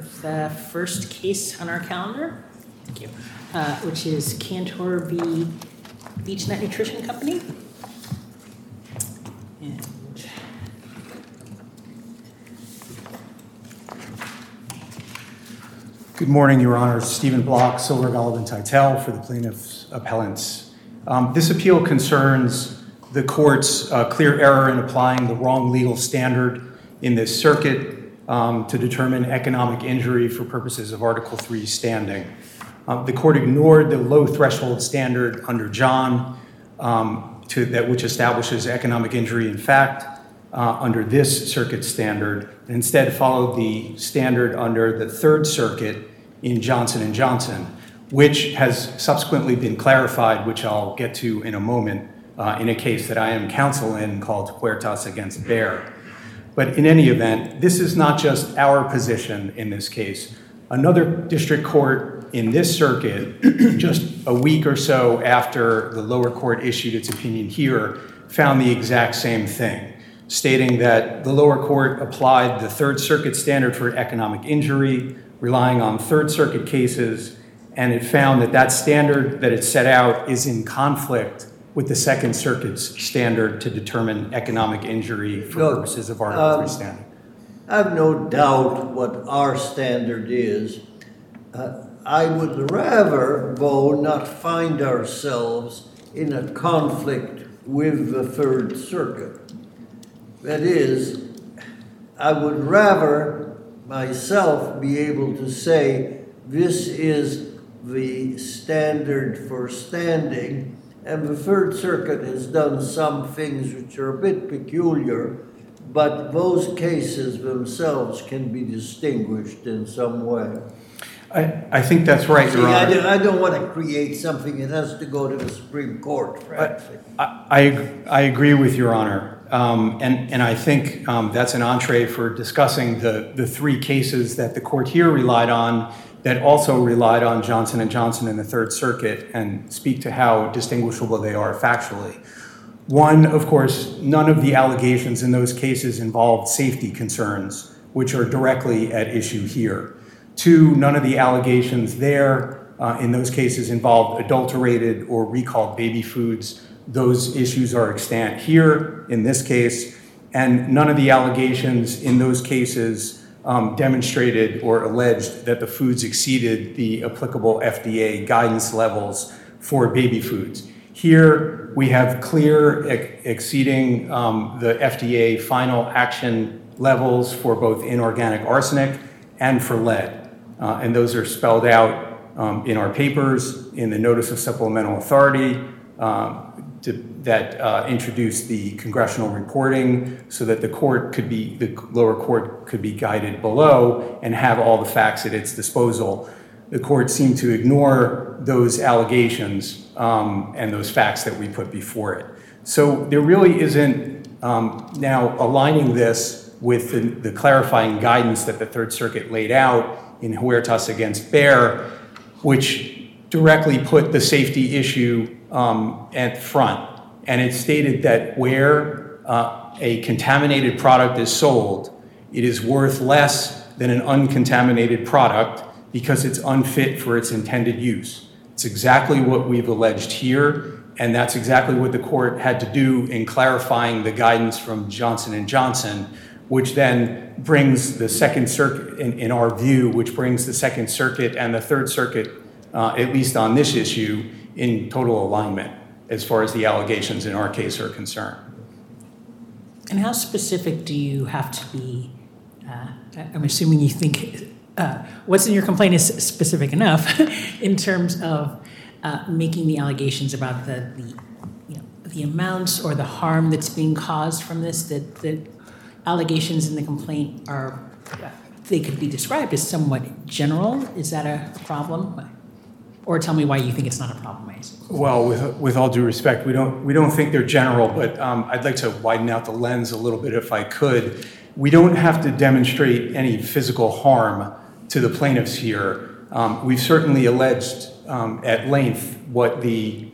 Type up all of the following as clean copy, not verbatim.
the first case on our calendar. Thank you. Which is Cantor v. Beech-Nut Nutrition Company. And good morning, Your Honor. Stephen Block, Silver, Golub, and Titel for the plaintiff's appellants. This appeal concerns the court's clear error in applying the wrong legal standard in this circuit to determine economic injury for purposes of Article III standing. The court ignored the low threshold standard under John, which establishes economic injury in fact under this circuit standard, and instead followed the standard under the Third Circuit in Johnson & Johnson, which has subsequently been clarified, which I'll get to in a moment, in a case that I am counsel in called Huertas against Bayer. But in any event, this is not just our position in this case. Another district court in this circuit, just a week or so after the lower court issued its opinion here, found the exact same thing, stating that the lower court applied the Third Circuit standard for economic injury, relying on Third Circuit cases, and it found that that standard that it set out is in conflict with the Second Circuit's standard to determine economic injury for purposes of Article III standing. I have no doubt what our standard is. I would rather, though, not find ourselves in a conflict with the Third Circuit. That is, I would rather myself be able to say this is the standard for standing, and the Third Circuit has done some things which are a bit peculiar, but those cases themselves can be distinguished in some way. I think that's right, Your Honor. I don't want to create something that has to go to the Supreme Court, frankly. I agree with Your Honor. And I think that's an entree for discussing the three cases that the court here relied on that also relied on Johnson & Johnson in the Third Circuit and speak to how distinguishable they are factually. One, of course, none of the allegations in those cases involved safety concerns, which are directly at issue here. Two, none of the allegations there in those cases involved adulterated or recalled baby foods. Those issues are extant here in this case, and none of the allegations in those cases demonstrated or alleged that the foods exceeded the applicable FDA guidance levels for baby foods. Here, we have clear exceeding the FDA final action levels for both inorganic arsenic and for lead. And those are spelled out in our papers, in the Notice of Supplemental Authority that introduced the congressional reporting so that the lower court could be guided below and have all the facts at its disposal. The court seemed to ignore those allegations and those facts that we put before it. So there really isn't now aligning this with the clarifying guidance that the Third Circuit laid out in Huertas against Bayer, which directly put the safety issue at front. And it stated that where a contaminated product is sold, it is worth less than an uncontaminated product because it's unfit for its intended use. It's exactly what we've alleged here, and that's exactly what the court had to do in clarifying the guidance from Johnson & Johnson, which then brings the Second Circuit, in our view, which brings the Second Circuit and the Third Circuit, at least on this issue, in total alignment as far as the allegations in our case are concerned. And how specific do you have to be? I'm assuming you think what's in your complaint is specific enough in terms of making the allegations about the amounts or the harm that's being caused from this, that the allegations in the complaint they could be described as somewhat general. Is that a problem? Or tell me why you think it's not a problem. Well, with all due respect, we don't think they're general, but I'd like to widen out the lens a little bit if I could. We don't have to demonstrate any physical harm to the plaintiffs here. We've certainly alleged at length what the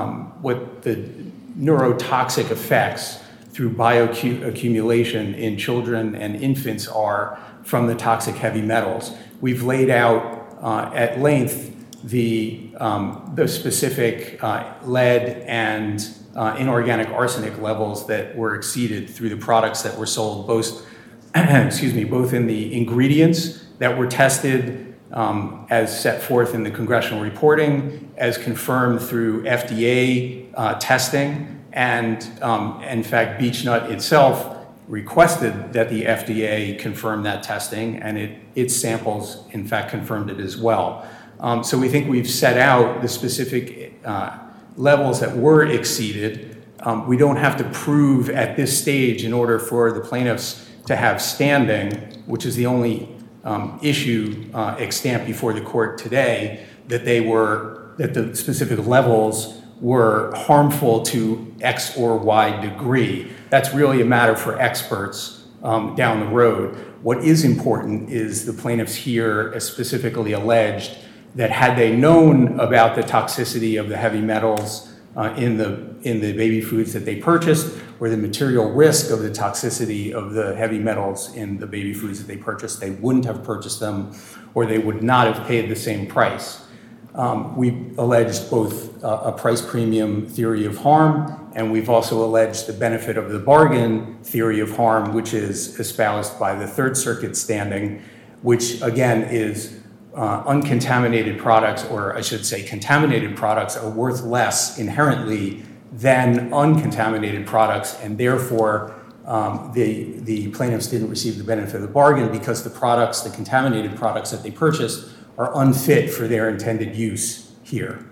neurotoxic effects through bioaccumulation in children and infants are from the toxic heavy metals. we've laid out at length the specific lead and inorganic arsenic levels that were exceeded through the products that were sold, both, both in the ingredients that were tested as set forth in the congressional reporting, as confirmed through FDA testing, and in fact, Beechnut itself requested that the FDA confirm that testing, and its samples, in fact, confirmed it as well. So we think we've set out the specific levels that were exceeded. We don't have to prove at this stage, in order for the plaintiffs to have standing, which is the only issue extant before the court today, that the specific levels were harmful to X or Y degree. That's really a matter for experts down the road. What is important is the plaintiffs here specifically alleged that had they known about the toxicity of the heavy metals in the baby foods that they purchased, or the material risk of the toxicity of the heavy metals in the baby foods that they purchased, they wouldn't have purchased them, or they would not have paid the same price. We alleged both a price premium theory of harm, and we've also alleged the benefit of the bargain theory of harm, which is espoused by the Third Circuit standing, which again is uncontaminated products, or I should say contaminated products, are worth less inherently than uncontaminated products, and therefore the plaintiffs didn't receive the benefit of the bargain because the products, the contaminated products that they purchased, are unfit for their intended use here.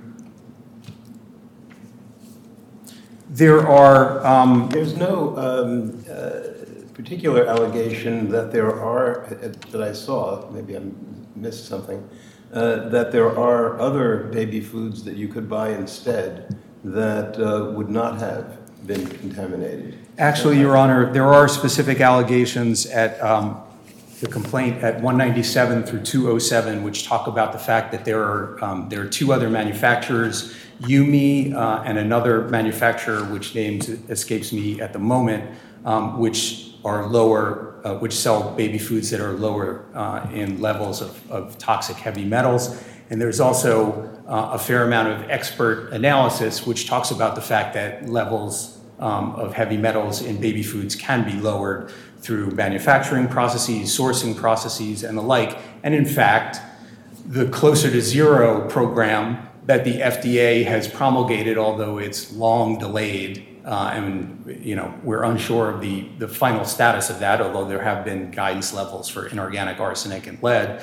There's no particular allegation that there are, that I saw, maybe I missed something, that there are other baby foods that you could buy instead that would not have been contaminated. Actually, Your Honor, there are specific allegations at the complaint at 197 through 207, which talk about the fact that there are two other manufacturers, Yumi and another manufacturer, which names escapes me at the moment, which are lower, which sell baby foods that are lower in levels of toxic heavy metals. And there's also a fair amount of expert analysis, which talks about the fact that levels of heavy metals in baby foods can be lowered through manufacturing processes, sourcing processes, and the like. And in fact, the Closer to Zero program that the FDA has promulgated, although it's long delayed, and we're unsure of the final status of that, although there have been guidance levels for inorganic arsenic and lead.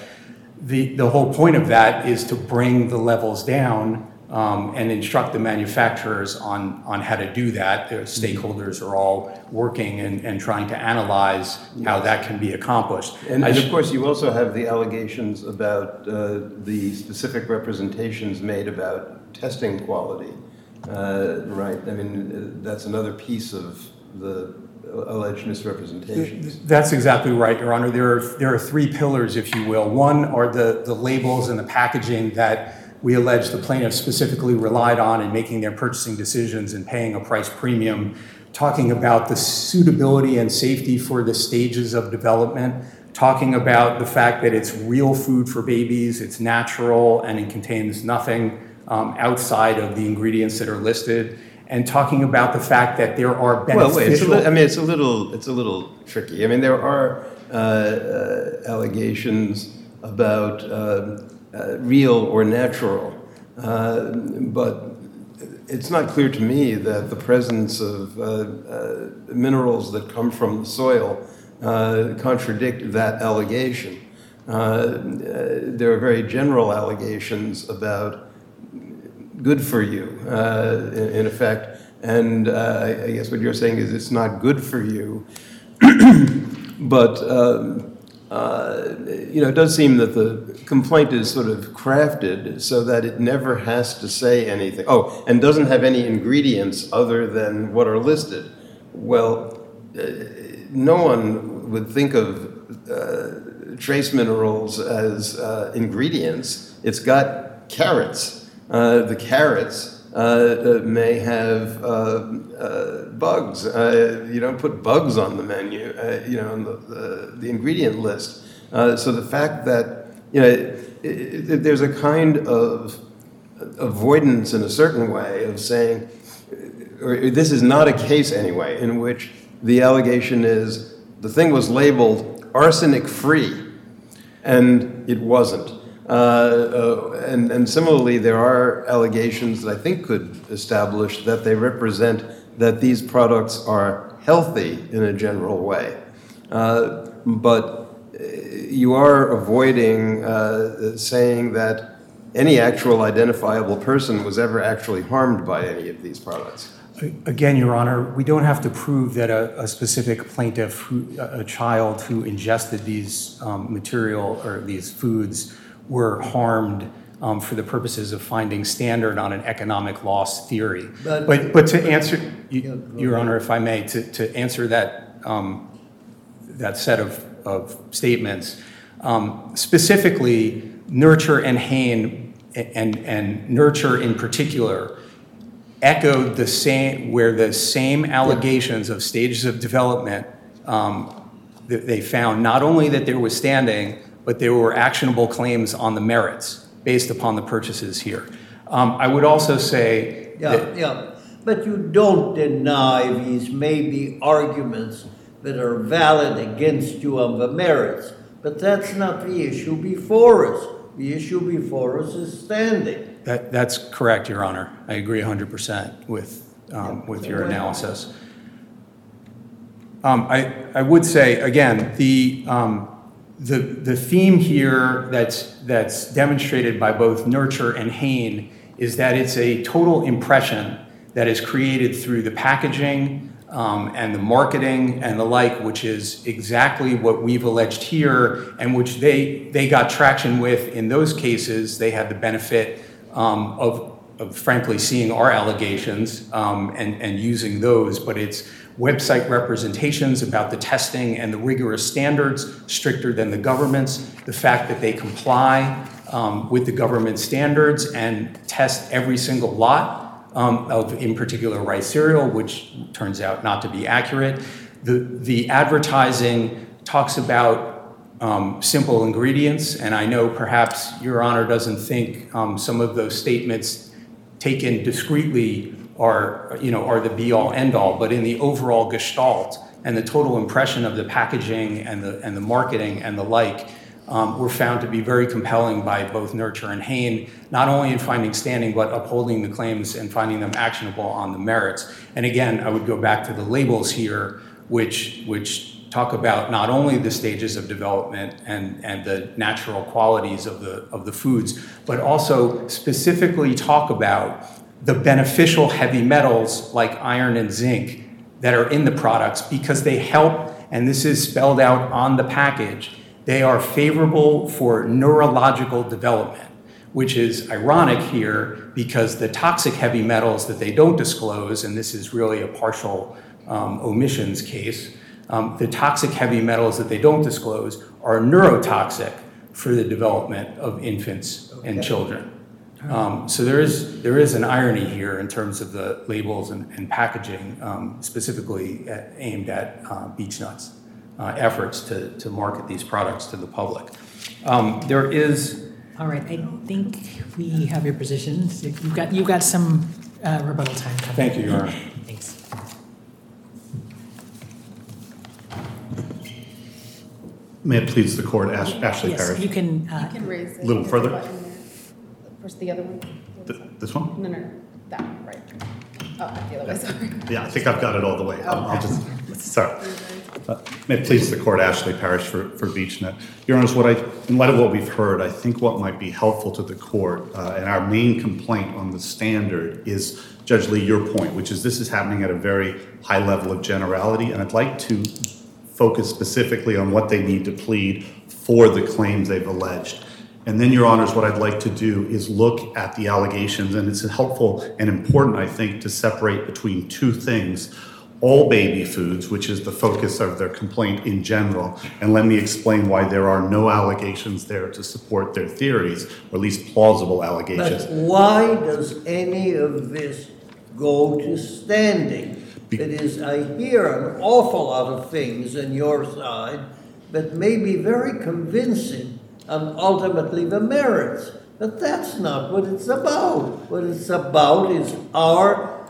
The whole point of that is to bring the levels down and instruct the manufacturers on how to do that. Their stakeholders are all working and trying to analyze how that can be accomplished. And of course, you also have the allegations about the specific representations made about testing quality, right? I mean, that's another piece of the alleged misrepresentations. That's exactly right, Your Honor. There are three pillars, if you will. One are the labels and the packaging that we allege the plaintiffs specifically relied on in making their purchasing decisions and paying a price premium, talking about the suitability and safety for the stages of development, talking about the fact that it's real food for babies, it's natural, and it contains nothing outside of the ingredients that are listed, and talking about the fact that there are beneficial... Well, wait, it's a little tricky. I mean, there are allegations about real or natural, but it's not clear to me that the presence of minerals that come from the soil contradict that allegation. There are very general allegations about good for you, in effect, and I guess what you're saying is it's not good for you, but it does seem that the complaint is sort of crafted so that it never has to say anything. Oh, and doesn't have any ingredients other than what are listed. Well, no one would think of trace minerals as ingredients. It's got carrots. The carrots may have bugs. You don't put bugs on the menu, on the ingredient list. So the fact that There's a kind of avoidance in a certain way of saying, or this is not a case anyway, in which the allegation is the thing was labeled arsenic-free, and it wasn't. And similarly, there are allegations that I think could establish that they represent that these products are healthy in a general way. But you are avoiding saying that any actual identifiable person was ever actually harmed by any of these products. Again, Your Honor, we don't have to prove that a specific plaintiff, a child who ingested these material or these foods were harmed for the purposes of finding standard on an economic loss theory. But to answer, Your Honor, if I may, to answer that that set of statements, specifically Nurture and Hain and Nurture in particular echoed the same allegations of stages of development. They found not only that there was standing, but there were actionable claims on the merits based upon the purchases here. I would also say but you don't deny these maybe arguments that are valid against you on the merits, but that's not the issue before us. The issue before us is standing. That's correct, Your Honor. I agree 100% with your analysis. I would say again the theme here that's demonstrated by both Nurture and Hain is that it's a total impression that is created through the packaging and the marketing and the like, which is exactly what we've alleged here, and which they got traction with in those cases. They had the benefit of frankly seeing our allegations and using those, but it's website representations about the testing and the rigorous standards, stricter than the government's, the fact that they comply with the government standards and test every single lot of, in particular, rice cereal, which turns out not to be accurate. The advertising talks about simple ingredients, and I know perhaps Your Honor doesn't think some of those statements taken discreetly are the be-all, end-all, but in the overall gestalt and the total impression of the packaging and the marketing and the like were found to be very compelling by both Nurture and Hain, not only in finding standing, but upholding the claims and finding them actionable on the merits. And again, I would go back to the labels here, which talk about not only the stages of development and the natural qualities of the foods, but also specifically talk about the beneficial heavy metals like iron and zinc that are in the products, because they help, and this is spelled out on the package, they are favorable for neurological development, which is ironic here because the toxic heavy metals that they don't disclose, and this is really a partial omissions case, the toxic heavy metals that they don't disclose are neurotoxic for the development of infants and children. So there is an irony here in terms of the labels and packaging, specifically aimed at Beech-Nut's efforts to market these products to the public. There is. All right, I think we have your position. So you've got some rebuttal time. Thank you, Your Honor. Thanks. May it please the court, Ashley Yes, Parrish. you can raise it. A little further. Where's the other one? This one? No, that one, right. Oh, the other way, sorry. Yeah, I think I've got it all the way. I'll just, sorry. May it please the court, Ashley Parrish for Beech-Nut. Your Honor, in light of what we've heard, I think what might be helpful to the court and our main complaint on the standard is, Judge Lee, your point, which is this is happening at a very high level of generality, and I'd like to focus specifically on what they need to plead for the claims they've alleged. And then, Your Honors, what I'd like to do is look at the allegations, and it's helpful and important, I think, to separate between two things. All baby foods, which is the focus of their complaint in general, and let me explain why there are no allegations there to support their theories, or at least plausible allegations. But why does any of this go to standing? That is, I hear an awful lot of things on your side that may be very convincing and ultimately the merits. But that's not what it's about. What it's about is our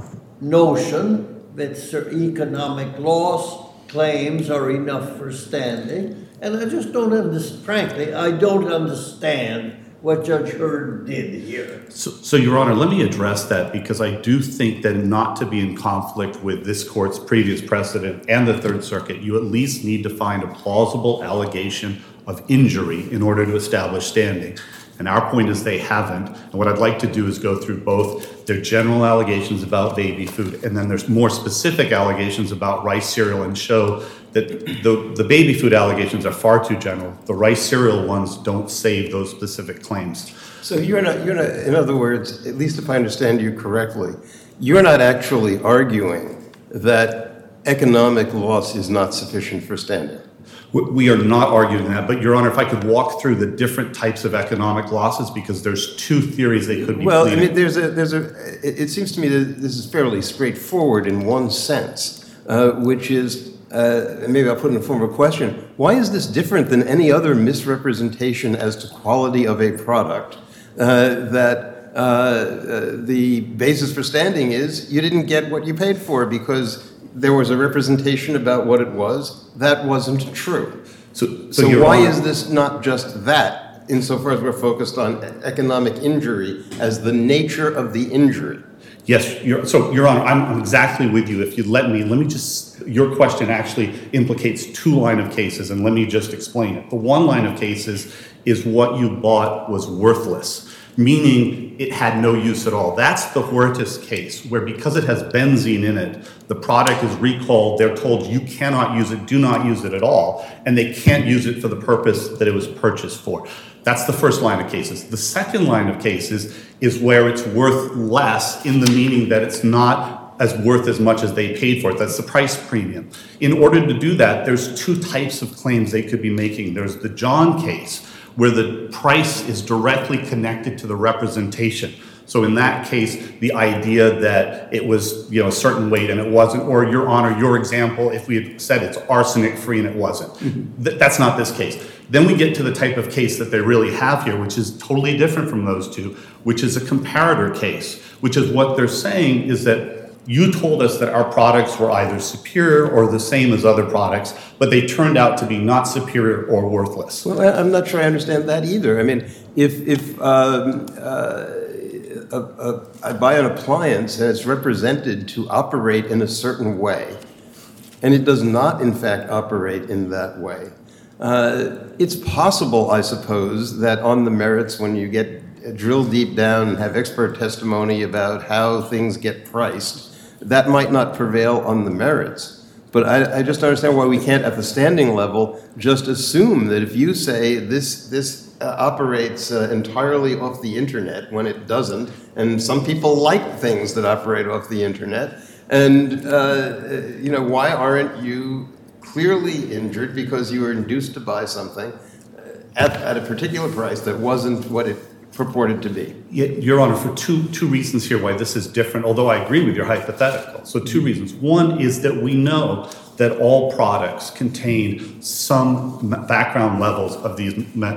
notion that economic loss claims are enough for standing. And I just don't understand, frankly, I don't understand what Judge Hurd did here. So, Your Honor, let me address that, because I do think that not to be in conflict with this court's previous precedent and the Third Circuit, you at least need to find a plausible allegation of injury in order to establish standing. And our point is they haven't. And what I'd like to do is go through both their general allegations about baby food, and then there's more specific allegations about rice cereal, and show that the baby food allegations are far too general. The rice cereal ones don't save those specific claims. So you're not, in other words, at least if I understand you correctly, you're not actually arguing that economic loss is not sufficient for standing. We are not arguing that, but Your Honor, if I could walk through the different types of economic losses, because there's two theories they could be Well, pleading. I mean, it seems to me that this is fairly straightforward in one sense, which is, maybe I'll put in the form of a question, why is this different than any other misrepresentation as to quality of a product? That the basis for standing is you didn't get what you paid for because there was a representation about what it was. That wasn't true. So why is this not just that, insofar as we're focused on economic injury as the nature of the injury? Yes, Your Honor, I'm exactly with you. If you let me just, your question actually implicates two line of cases, and let me just explain it. The one line of cases is what you bought was worthless, meaning it had no use at all. That's the Huertas case, where because it has benzene in it, the product is recalled, they're told you cannot use it, do not use it at all, and they can't use it for the purpose that it was purchased for. That's the first line of cases. The second line of cases is where it's worth less, in the meaning that it's not as worth as much as they paid for it. That's the price premium. In order to do that, there's two types of claims they could be making. There's the John case, where the price is directly connected to the representation. So in that case, the idea that it was, a certain weight and it wasn't, or Your Honor, your example, if we had said it's arsenic free and it wasn't. Mm-hmm. That's not this case. Then we get to the type of case that they really have here, which is totally different from those two, which is a comparator case, which is what they're saying is that you told us that our products were either superior or the same as other products, but they turned out to be not superior or worthless. Well, I'm not sure I understand that either. I mean, if I buy an appliance and it's represented to operate in a certain way, and it does not, in fact, operate in that way, it's possible, I suppose, that on the merits, when you get drill deep down and have expert testimony about how things get priced, that might not prevail on the merits. But I just don't understand why we can't, at the standing level, just assume that if you say this operates entirely off the internet when it doesn't, and some people like things that operate off the internet, and why aren't you clearly injured because you were induced to buy something at a particular price that wasn't what it purported to be? Your Honor, for two reasons here why this is different, although I agree with your hypothetical. So two reasons. One is that we know that all products contain some background levels of these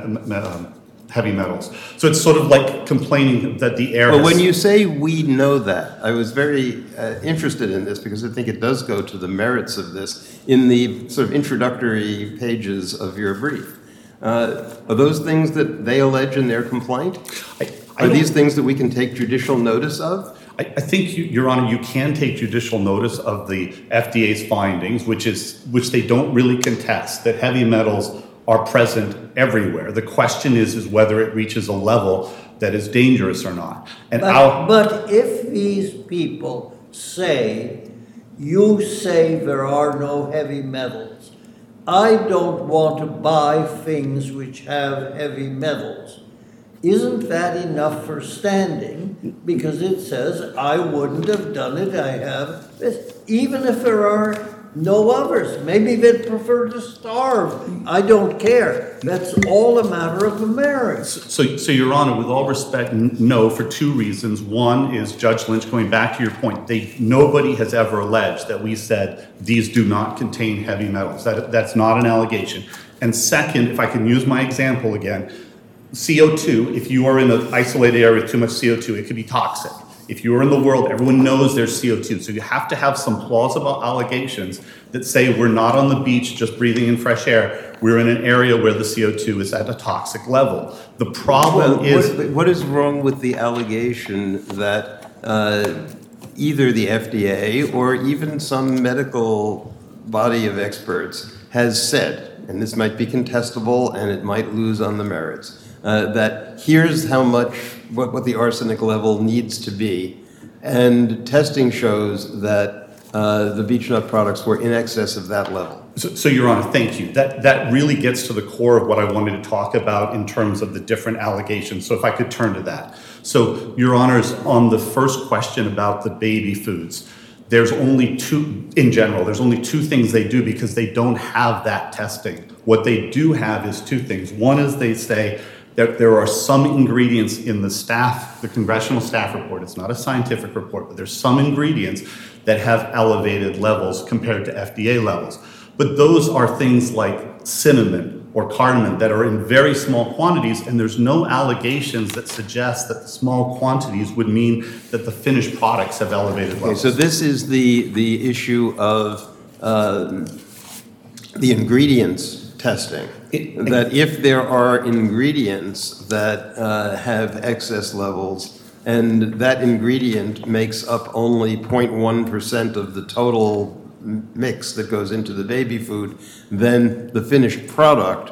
heavy metals. So it's sort of like complaining that the air Well, when you say we know that, I was very interested in this because I think it does go to the merits of this in the sort of introductory pages of your brief. Are those things that they allege in their complaint? Are these things that we can take judicial notice of? I think, Your Honor, you can take judicial notice of the FDA's findings, which they don't really contest, that heavy metals are present everywhere. The question is whether it reaches a level that is dangerous or not. But if these people say, you say there are no heavy metals, I don't want to buy things which have heavy metals, isn't that enough for standing? Because it says, I wouldn't have done it, I have this. Even if there are no others, maybe they'd prefer to starve. I don't care. That's all a matter of the merits. So Your Honor, with all respect, no, for two reasons. One is Judge Lynch, going back to your point, nobody has ever alleged that we said these do not contain heavy metals. That's not an allegation. And second, if I can use my example again, CO2, if you are in an isolated area with too much CO2, it could be toxic. If you are in the world, everyone knows there's CO2. So you have to have some plausible allegations that say we're not on the beach just breathing in fresh air. We're in an area where the CO2 is at a toxic level. The problem what is wrong with the allegation that either the FDA or even some medical body of experts has said, and this might be contestable and it might lose on the merits, that here's how much, what the arsenic level needs to be, and testing shows that the beech nut products were in excess of that level? So, Your Honor, thank you. That really gets to the core of what I wanted to talk about in terms of the different allegations. So if I could turn to that. So, Your Honors, on the first question about the baby foods, there's only two, in general, there's only two things they do because they don't have that testing. What they do have is two things. One is they say that there are some ingredients in the congressional staff report, it's not a scientific report, but there's some ingredients that have elevated levels compared to FDA levels. But those are things like cinnamon or cardamom that are in very small quantities, and there's no allegations that suggest that the small quantities would mean that the finished products have elevated levels. Okay, so this is the issue of the ingredients testing. That if there are ingredients that have excess levels, and that ingredient makes up only 0.1% of the total mix that goes into the baby food, then the finished product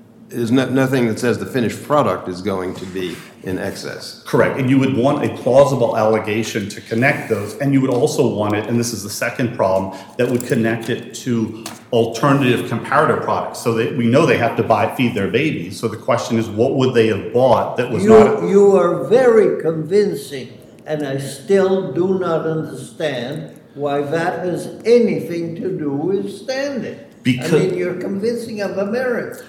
is nothing that says the finished product is going to be in excess. Correct, and you would want a plausible allegation to connect those, and you would also want it, and this is the second problem, that would connect it to alternative comparator products, so that we know they have to feed their babies. So the question is, what would they have bought that was not? You are very convincing, and I still do not understand why that has anything to do with standing. I mean, you're convincing of the merits,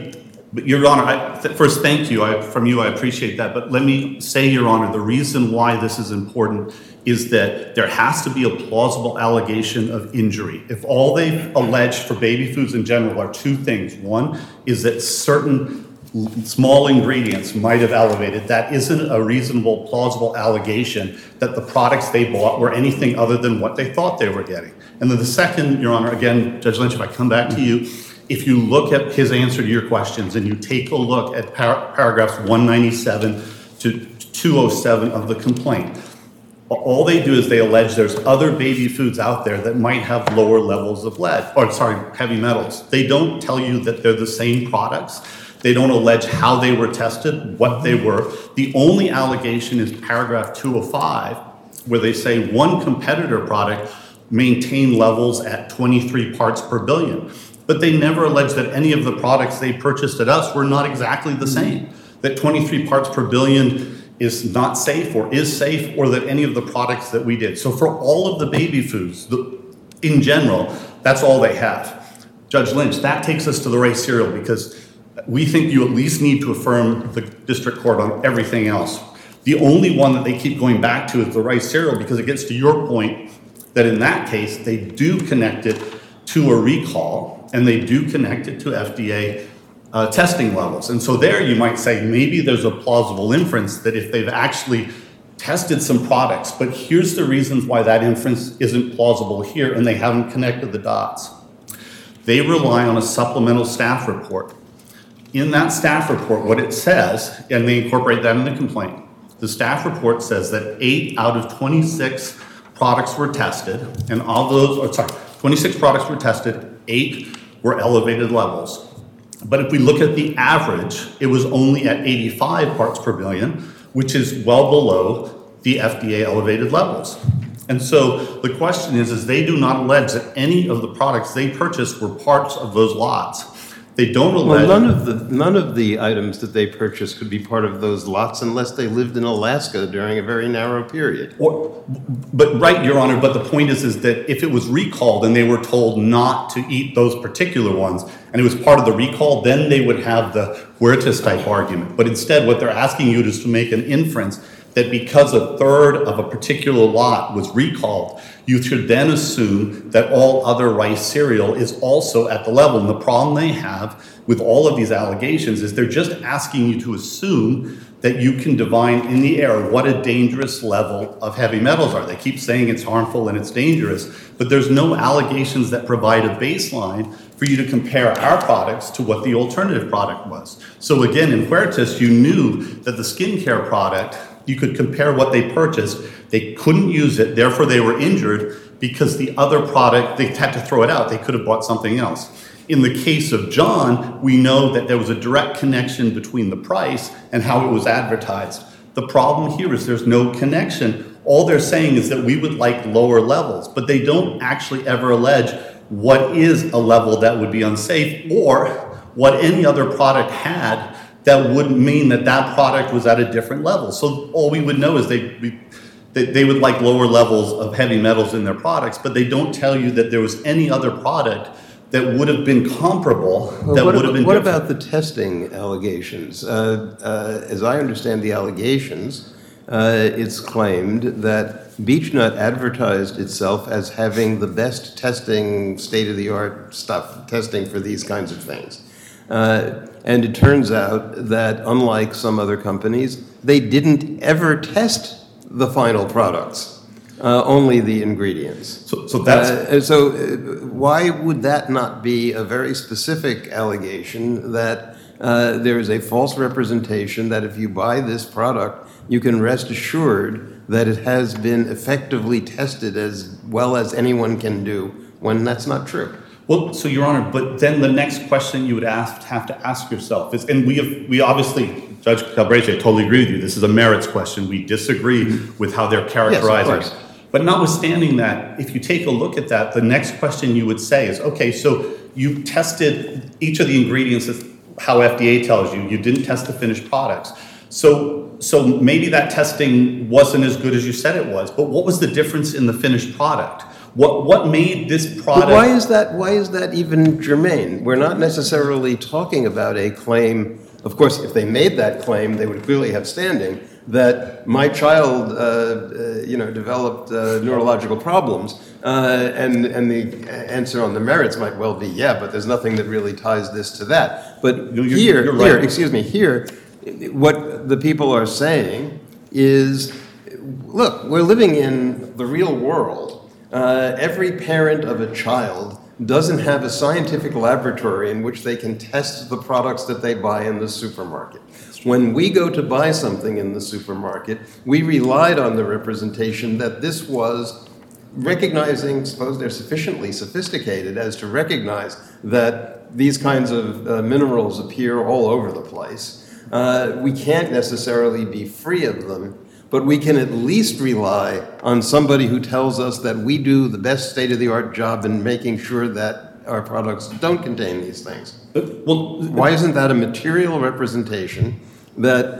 but Your Honor, first, thank you. From you, I appreciate that. But let me say, Your Honor, the reason why this is important is that there has to be a plausible allegation of injury. If all they've alleged for baby foods in general are two things. One is that certain small ingredients might have elevated. That isn't a reasonable, plausible allegation that the products they bought were anything other than what they thought they were getting. And then the second, Your Honor, again, Judge Lynch, if I come back to you, if you look at his answer to your questions and you take a look at paragraphs 197 to 207 of the complaint, all they do is they allege there's other baby foods out there that might have lower levels of heavy metals. They don't tell you that they're the same products. They don't allege how they were tested, what they were. The only allegation is paragraph 205, where they say one competitor product maintained levels at 23 parts per billion. But they never allege that any of the products they purchased at us were not exactly the same. That 23 parts per billion is not safe or is safe, or that any of the products that we did. So for all of the baby foods, in general, that's all they have. Judge Lynch, that takes us to the rice cereal, because we think you at least need to affirm the district court on everything else. The only one that they keep going back to is the rice cereal, because it gets to your point that in that case, they do connect it to a recall, and they do connect it to FDA testing levels. And so there you might say maybe there's a plausible inference that if they've actually tested some products, but here's the reasons why that inference isn't plausible here, and they haven't connected the dots. They rely on a supplemental staff report. In that staff report, what it says, and they incorporate that in the complaint, the staff report says that 8 out of 26 products were tested, and all those, 26 products were tested, 8 were elevated levels. But if we look at the average, it was only at 85 parts per billion, which is well below the FDA elevated levels. And so the question is they do not allege that any of the products they purchased were parts of those lots. They don't allege. Well, none of the items that they purchased could be part of those lots unless they lived in Alaska during a very narrow period. But right, Your Honor, but the point is that if it was recalled and they were told not to eat those particular ones, and it was part of the recall, then they would have the Huertas type argument. But instead, what they're asking you is to make an inference that because a third of a particular lot was recalled, you should then assume that all other rice cereal is also at the level. And the problem they have with all of these allegations is they're just asking you to assume that you can divine in the air what a dangerous level of heavy metals are. They keep saying it's harmful and it's dangerous, but there's no allegations that provide a baseline for you to compare our products to what the alternative product was. So again, in Huertas, you knew that the skincare product, you could compare what they purchased. They couldn't use it, therefore they were injured because the other product, they had to throw it out. They could have bought something else. In the case of John, we know that there was a direct connection between the price and how it was advertised. The problem here is there's no connection. All they're saying is that we would like lower levels, but they don't actually ever allege what is a level that would be unsafe or what any other product had that would mean that that product was at a different level. So all we would know is they would like lower levels of heavy metals in their products, but they don't tell you that there was any other product that would have been comparable, that would have been What different. about the testing allegations? As I understand the allegations, it's claimed that Beechnut advertised itself as having the best testing, state-of-the-art stuff, testing for these kinds of things. And it turns out that unlike some other companies, they didn't ever test the final products. Only the ingredients. So that's Why would that not be a very specific allegation that there is a false representation that if you buy this product, you can rest assured that it has been effectively tested as well as anyone can do, when that's not true? Well, so Your Honor, but then the next question you would have to ask yourself is, and we obviously, Judge Calabrese, I totally agree with you. This is a merits question. We disagree with how they're characterizing it. But notwithstanding that, if you take a look at that, the next question you would say is, okay, so you tested each of the ingredients as how FDA tells you. You didn't test the finished products. So maybe that testing wasn't as good as you said it was. But what was the difference in the finished product? What made this product? But why is that even germane? We're not necessarily talking about a claim. Of course, if they made that claim, they would clearly have standing. That my child, developed neurological problems, and the answer on the merits might well be, yeah, but there's nothing that really ties this to that. But you're right. Here, what the people are saying is, look, we're living in the real world. Every parent of a child doesn't have a scientific laboratory in which they can test the products that they buy in the supermarket. When we go to buy something in the supermarket, we relied on the representation that this was recognizing, suppose they're sufficiently sophisticated as to recognize that these kinds of minerals appear all over the place. We can't necessarily be free of them, but we can at least rely on somebody who tells us that we do the best state-of-the-art job in making sure that our products don't contain these things. Well, why isn't that a material representation that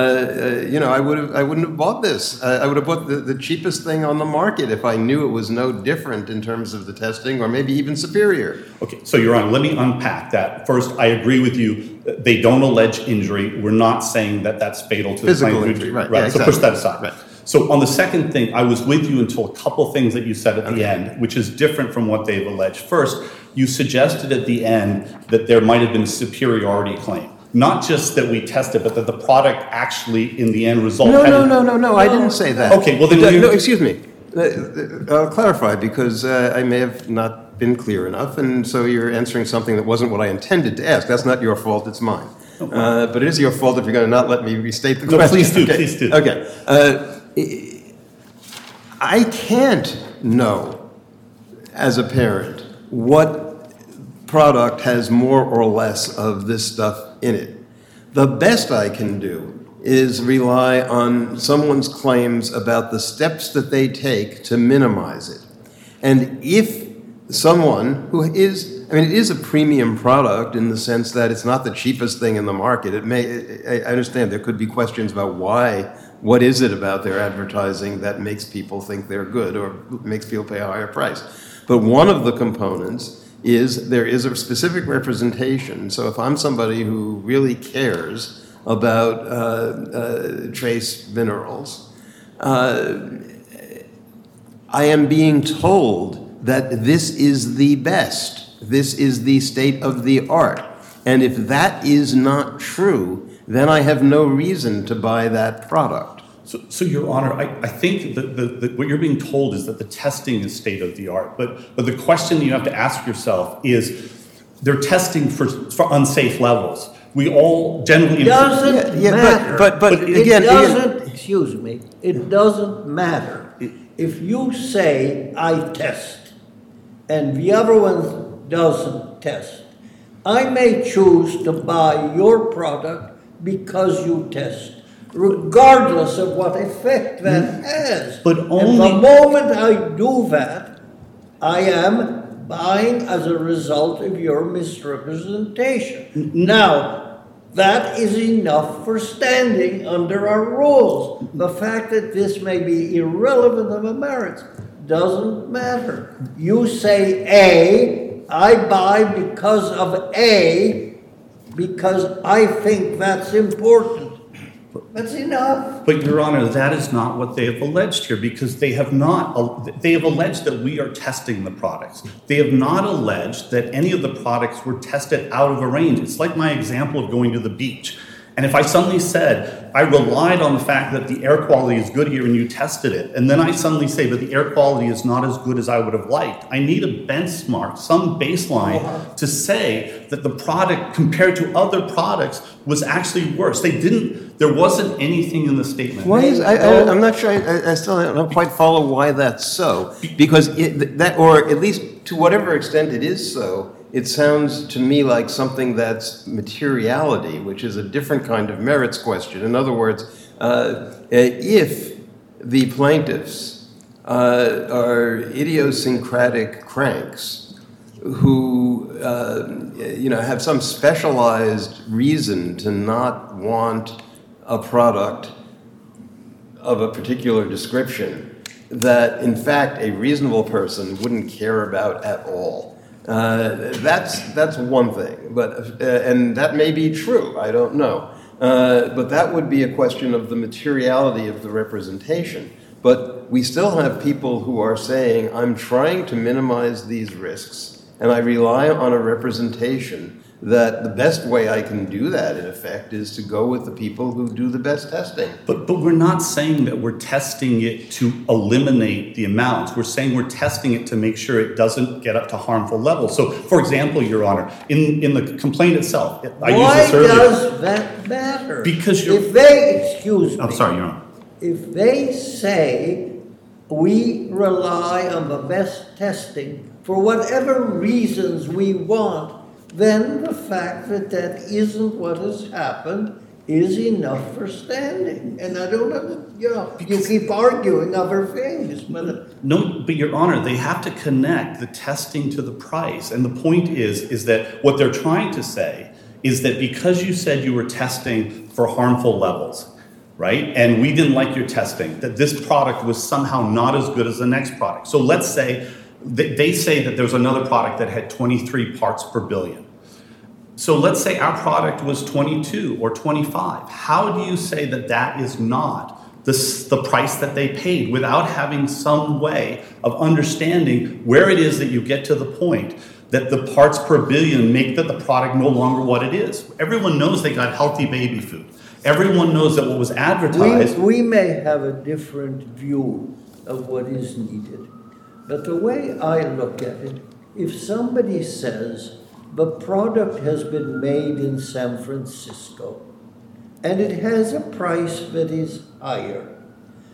I wouldn't have bought this? I would have bought the cheapest thing on the market if I knew it was no different in terms of the testing, or maybe even superior. Okay, so Your Honor, let me unpack that. First, I agree with you. They don't allege injury. We're not saying that that's fatal to Physical the claim. injury, right? Right. Yeah, so exactly. push that aside. Right. So on the second thing, I was with you until a couple things that you said at the end, which is different from what they've alleged. First, you suggested at the end that there might have been a superiority claim. Not just that we tested, but that the product actually, in the end result. No, I didn't say that. Okay, well then No, excuse me. I'll clarify, because I may have not been clear enough, and so you're answering something that wasn't what I intended to ask. That's not your fault, it's mine. But it is your fault if you're going to not let me restate the question. No, please do, okay. please do. Okay. I can't know, as a parent, what product has more or less of this stuff in it. The best I can do is rely on someone's claims about the steps that they take to minimize it. And if someone who is, it is a premium product in the sense that it's not the cheapest thing in the market. I understand there could be questions about what is it about their advertising that makes people think they're good or makes people pay a higher price. But one of the components is there is a specific representation. So if I'm somebody who really cares about trace minerals, I am being told that this is the best. This is the state of the art. And if that is not true, then I have no reason to buy that product. So Your Honor, I think that what you're being told is that the testing is state of the art. But the question you have to ask yourself is, they're testing for unsafe levels. We all generally... It doesn't matter. But again... Excuse me. It doesn't matter. If you say, I test, and the other one doesn't test, I may choose to buy your product because you test, regardless of what effect that has. But And only... the moment I do that, I am buying as a result of your misrepresentation. Now, that is enough for standing under our rules. The fact that this may be irrelevant of the merits doesn't matter. You say A, I buy because of A, because I think that's important. That's enough. But Your Honor, that is not what they have alleged here, because they have alleged that we are testing the products. They have not alleged that any of the products were tested out of a range. It's like my example of going to the beach. And if I suddenly said, I relied on the fact that the air quality is good here and you tested it, and then I suddenly say, but the air quality is not as good as I would have liked, I need a benchmark, some baseline to say that the product compared to other products was actually worse. There wasn't anything in the statement. Why is, I'm not sure, I still don't quite follow why that's so. Because or at least to whatever extent it is so, it sounds to me like something that's materiality, which is a different kind of merits question. In other words, if the plaintiffs are idiosyncratic cranks who have some specialized reason to not want a product of a particular description that, in fact, a reasonable person wouldn't care about at all, that's one thing, and that may be true. I don't know, but that would be a question of the materiality of the representation. But we still have people who are saying, I'm trying to minimize these risks, and I rely on a representation that the best way I can do that, in effect, is to go with the people who do the best testing. But we're not saying that we're testing it to eliminate the amounts. We're saying we're testing it to make sure it doesn't get up to harmful levels. So, for example, Your Honor, in the complaint itself, I used this earlier. Why does that matter? Because you're... If they, excuse me. I'm sorry, Your Honor. If they say we rely on the best testing for whatever reasons we want, then the fact that that isn't what has happened is enough for standing. And I don't know, you keep arguing other things. No, but Your Honor, they have to connect the testing to the price. And the point is that what they're trying to say is that because you said you were testing for harmful levels, right, and we didn't like your testing, that this product was somehow not as good as the next product. So let's say they say that there's another product that had 23 parts per billion. So let's say our product was 22 or 25. How do you say that that is not the price that they paid without having some way of understanding where it is that you get to the point that the parts per billion make that the product no longer what it is? Everyone knows they got healthy baby food. Everyone knows that what was advertised... We may have a different view of what is needed. But the way I look at it, if somebody says the product has been made in San Francisco and it has a price that is higher,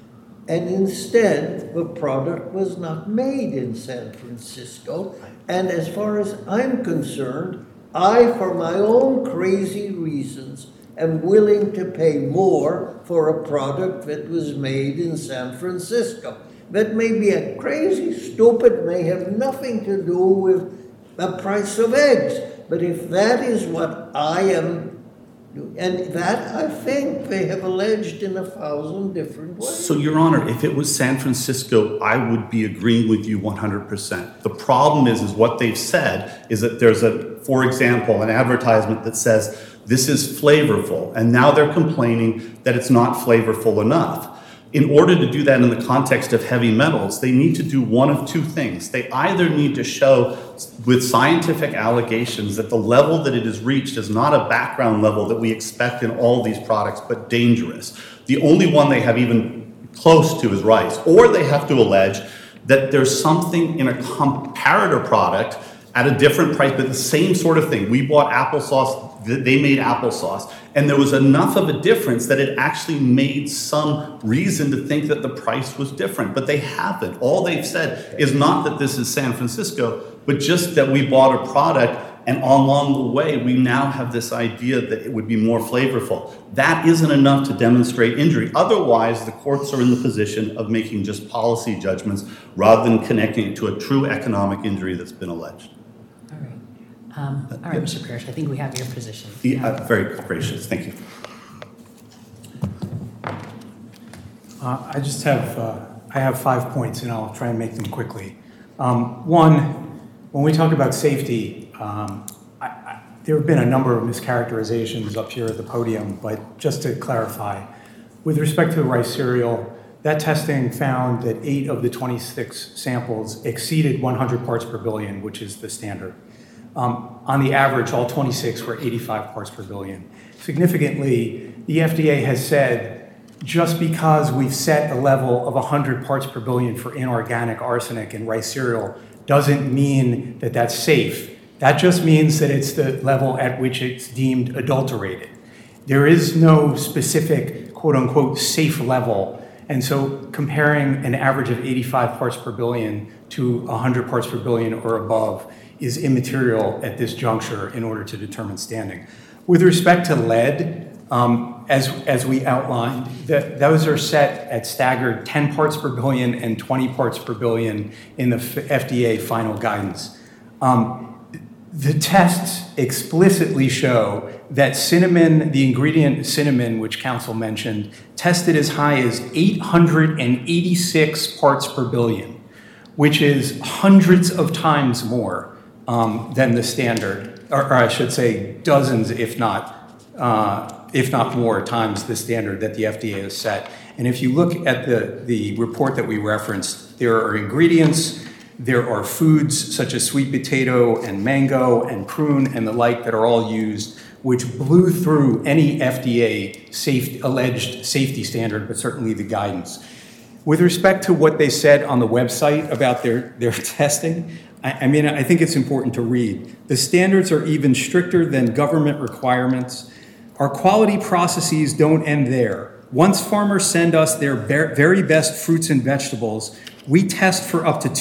and instead the product was not made in San Francisco, and as far as I'm concerned, I, for my own crazy reasons, am willing to pay more for a product that was made in San Francisco. That may be a crazy, stupid, may have nothing to do with the price of eggs. But if that is what I am, and that I think they have alleged in 1,000 different ways. So, Your Honor, if it was San Francisco, I would be agreeing with you 100%. The problem is what they've said is that there's for example, an advertisement that says this is flavorful, and now they're complaining that it's not flavorful enough. In order to do that in the context of heavy metals, they need to do one of two things. They either need to show with scientific allegations that the level that it has reached is not a background level that we expect in all these products, but dangerous. The only one they have even close to is rice. Or they have to allege that there's something in a comparator product at a different price, but the same sort of thing. We bought applesauce, they made applesauce, and there was enough of a difference that it actually made some reason to think that the price was different, but they haven't. All they've said is not that this is San Francisco, but just that we bought a product, and along the way, we now have this idea that it would be more flavorful. That isn't enough to demonstrate injury. Otherwise, the courts are in the position of making just policy judgments rather than connecting it to a true economic injury that's been alleged. All right, Mr. Parrish, I think we have your position. Very gracious, thank you. I just have, I have 5 points, and I'll try and make them quickly. One, when we talk about safety, there have been a number of mischaracterizations up here at the podium, but just to clarify, with respect to rice cereal, that testing found that 8 of the 26 samples exceeded 100 parts per billion, which is the standard. On the average, all 26 were 85 parts per billion. Significantly, the FDA has said, just because we've set a level of 100 parts per billion for inorganic arsenic in rice cereal doesn't mean that that's safe. That just means that it's the level at which it's deemed adulterated. There is no specific, quote unquote, safe level. And so comparing an average of 85 parts per billion to 100 parts per billion or above is immaterial at this juncture in order to determine standing. With respect to lead, as we outlined, those are set at staggered 10 parts per billion and 20 parts per billion in the FDA final guidance. The tests explicitly show that cinnamon, the ingredient cinnamon, which counsel mentioned, tested as high as 886 parts per billion, which is hundreds of times more than the standard, or I should say dozens, if not more times the standard that the FDA has set. And if you look at the report that we referenced, there are ingredients, there are foods such as sweet potato and mango and prune and the like that are all used, which blew through any FDA alleged safety standard, but certainly the guidance. With respect to what they said on the website about their testing, I think it's important to read. The standards are even stricter than government requirements. Our quality processes don't end there. Once farmers send us their very best fruits and vegetables, we test for up to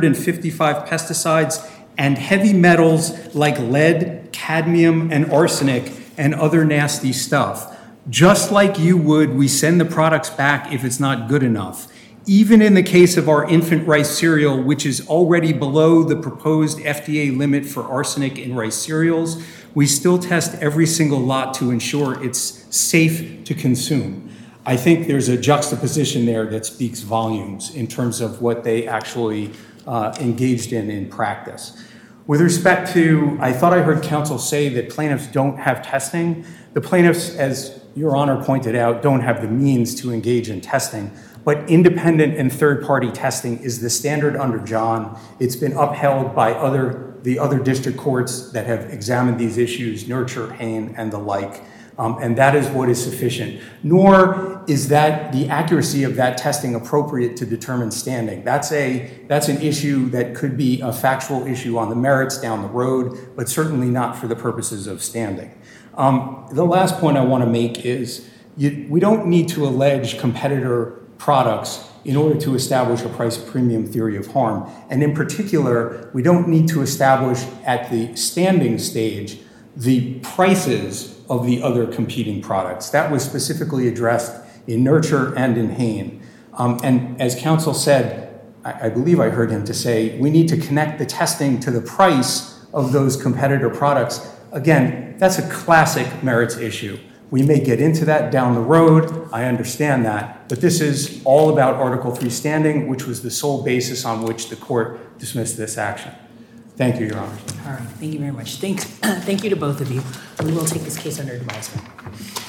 255 pesticides and heavy metals like lead, cadmium, and arsenic, and other nasty stuff. Just like you would, we send the products back if it's not good enough. Even in the case of our infant rice cereal, which is already below the proposed FDA limit for arsenic in rice cereals, we still test every single lot to ensure it's safe to consume. I think there's a juxtaposition there that speaks volumes in terms of what they actually engaged in practice. With respect to, I thought I heard counsel say that plaintiffs don't have testing. The plaintiffs, as Your Honor pointed out, don't have the means to engage in testing. But independent and third-party testing is the standard under John. It's been upheld by the other district courts that have examined these issues, Nurture, Hain, and the like. And that is what is sufficient. Nor is that the accuracy of that testing appropriate to determine standing. That's an issue that could be a factual issue on the merits down the road, but certainly not for the purposes of standing. The last point I want to make is we don't need to allege competitor products in order to establish a price premium theory of harm. And in particular, we don't need to establish at the standing stage the prices of the other competing products. That was specifically addressed in Nurture and in Hain. And as counsel said, I believe I heard him to say, we need to connect the testing to the price of those competitor products. Again, that's a classic merits issue. We may get into that down the road, I understand that, but this is all about Article 3 standing, which was the sole basis on which the court dismissed this action. Thank you, Your Honor. All right, thank you very much. Thank you to both of you. We will take this case under advisement.